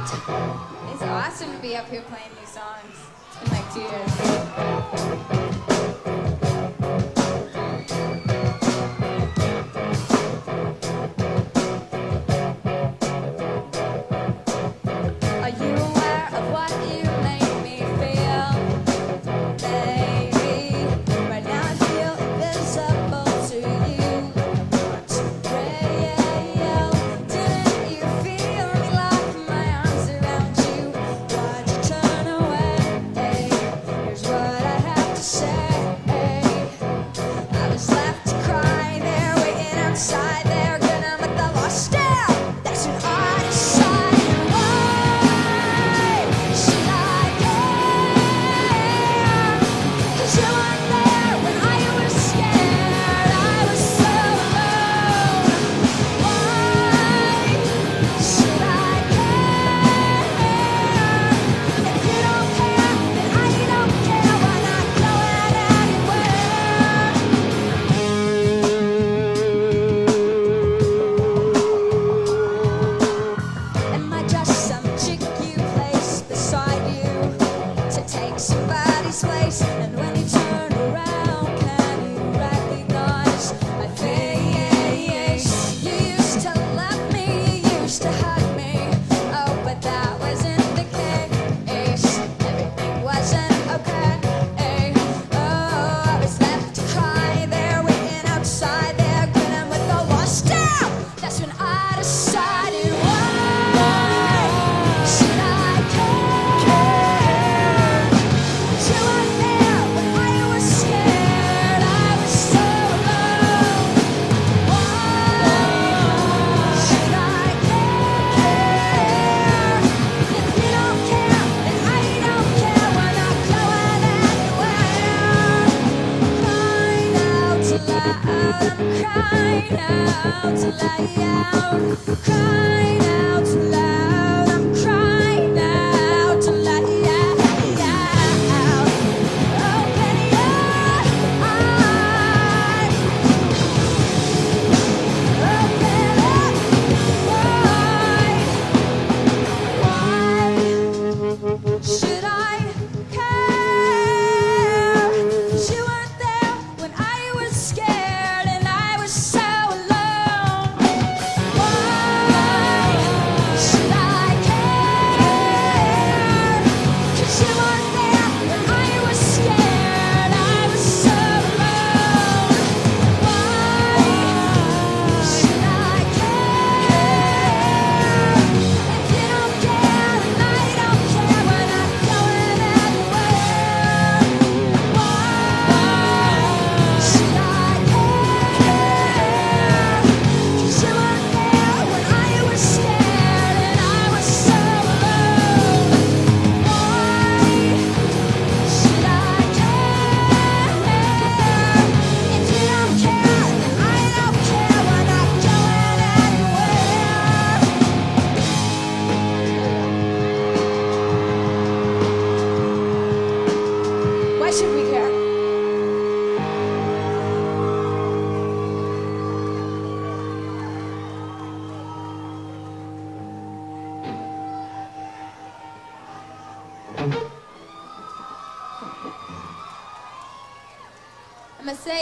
It's awesome to be up here playing new songs. It's been like 2 years. Are you aware of what you make me feel, baby? Right now I feel invisible to you. What's real? Didn't you feel me lock my arms around you? Why'd you turn away? Here's what I have to say. I was left to cry there, waiting outside there, gonna let the lost stare. That's when I decided, why should I care? 'Cause you weren't there when I was scared. I was so alone. Why should I care? If you don't care, then I don't care. Why not go anywhere? Am I just some chick you place beside you to take somebody's place? And when you turn around, can you recognize my face? You used to love me, you used to hug me. Oh, but that wasn't the case. Everything wasn't okay. Oh, I was left to cry there, waiting outside there, grinning with the lost stare. That's when I decided, why should I care? You weren't there when I was scared. I was so alone. Why should I care? If you don't care, then I don't care. We're not going anywhere. Crying out loud, I'm crying out loud. Crying out loud, I'm crying out loud. Open your eyes, open up wide. Why should I care? 'Cause you weren't there when I was scared and I was so alone. Why should I care? 'Cause you weren't there when I was scared. I was so alone. Why should I care? If you don't care, then I don't care. We're not going anywhere. Why should I care? 'Cause you weren't there when I was scared and I was so alone. Why should I care? If you don't care, then I don't care. We're not going anywhere. Why should we care? I'm gonna say